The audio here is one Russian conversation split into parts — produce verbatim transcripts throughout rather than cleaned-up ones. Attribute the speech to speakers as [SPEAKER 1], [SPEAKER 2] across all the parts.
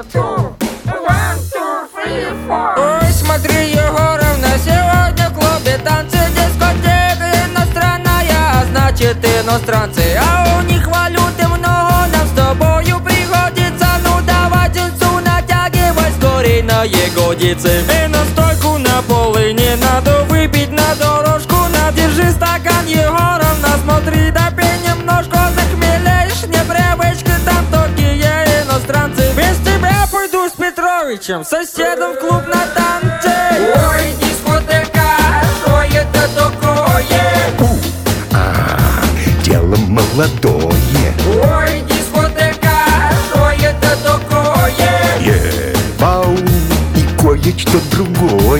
[SPEAKER 1] Ой, смотри, Егоровна, сегодня в клубе танцы, дискотека иностранная, а значит иностранцы. А у них валюты много, нам с тобою приходится. Ну давай тельцу натягивай скорей на ягодицы. И настойку на полыни надо выпить на дорожку. Надержи стакан, Егоровна, смотри, допей немножко. Захмелеешь, непривычка, там такие иностранцы. Без тебя пойду с Петровичем, соседом в клуб на танцы. Ой, дискотека, что это такое?
[SPEAKER 2] У, а, дело молодое.
[SPEAKER 1] Ой, дискотека, что это такое?
[SPEAKER 2] Е, вау, и кое-что другое.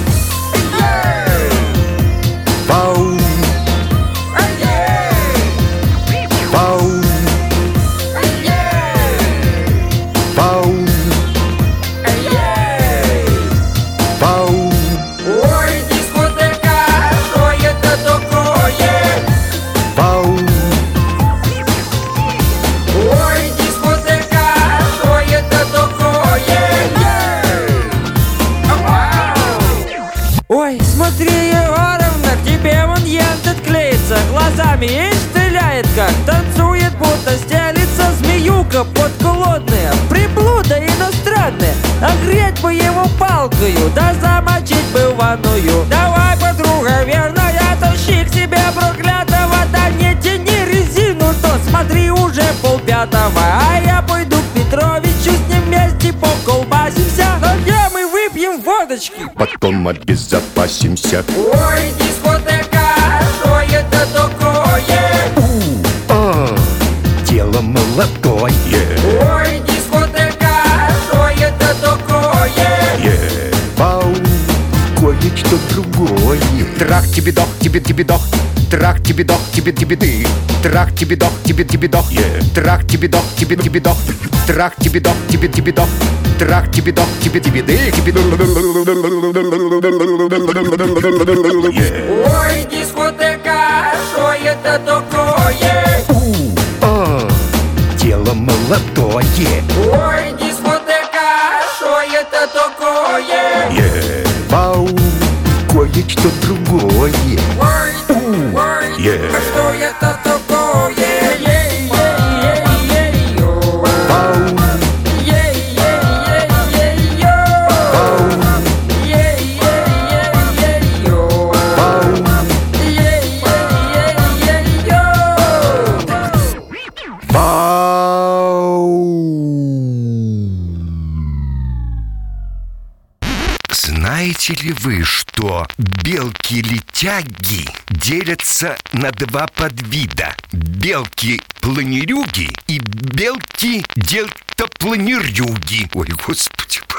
[SPEAKER 2] Вау, вау, вау, вау.
[SPEAKER 1] Ой, дискотека, что это такое?
[SPEAKER 2] Вау,
[SPEAKER 1] Ой, дискотека, что это такое? Ой, смотри, Егоровна, к тебе вон ентет клеится, глазами и стреляет как, танцует, будто стелится змеюка подколодная, приблуда иностранная. Огреть бы его палкою, да замочить бы в ванную. Давай, подруга верная, тащи к себе проклятого, да не тяни резину, то смотри, уже полпятого. А я пойду к Петровичу, с ним вместе поколбасимся, но где мы выпьем водочки.
[SPEAKER 2] потом обезопасимся.
[SPEAKER 1] Ой, дискотека, что это такое?
[SPEAKER 2] У, а, дело молодое.
[SPEAKER 1] Ой, дискотека, что это такое?
[SPEAKER 2] Е, вау, кое-что другое. Трах тебе дох, тебе тебе дох. Трах тебе дох, тебе тебе ты. Трах тебе дох, тебе тебе дох. Е, трах тебе дох, тебе тебе дох. Трах тебе дох, тебе тебе дох. Трах тебе дох, тебе тебе ты. Тебе Е.
[SPEAKER 1] Ой, дискотека, что это такое?
[SPEAKER 2] У, а, дело молодое.
[SPEAKER 1] Ой, дискотека, что это такое?
[SPEAKER 2] Е, вау, кое-что другое.
[SPEAKER 1] Ой, ой,
[SPEAKER 2] Yeah.
[SPEAKER 1] а что это такое? Ей-ей-ей-ей-ей-ё.
[SPEAKER 2] Вау,
[SPEAKER 1] Ей-ей-ей-ей-ё.
[SPEAKER 2] вау,
[SPEAKER 1] Ей-ей-ей-ей-ё.
[SPEAKER 2] вау.
[SPEAKER 1] Ей-ей-ей-ей-ё.
[SPEAKER 2] Вау! Знаете ли вы, что белки-летяги делятся на два подвида? Белки-планерюги и белки-дельтапланерюги. Ой, господи.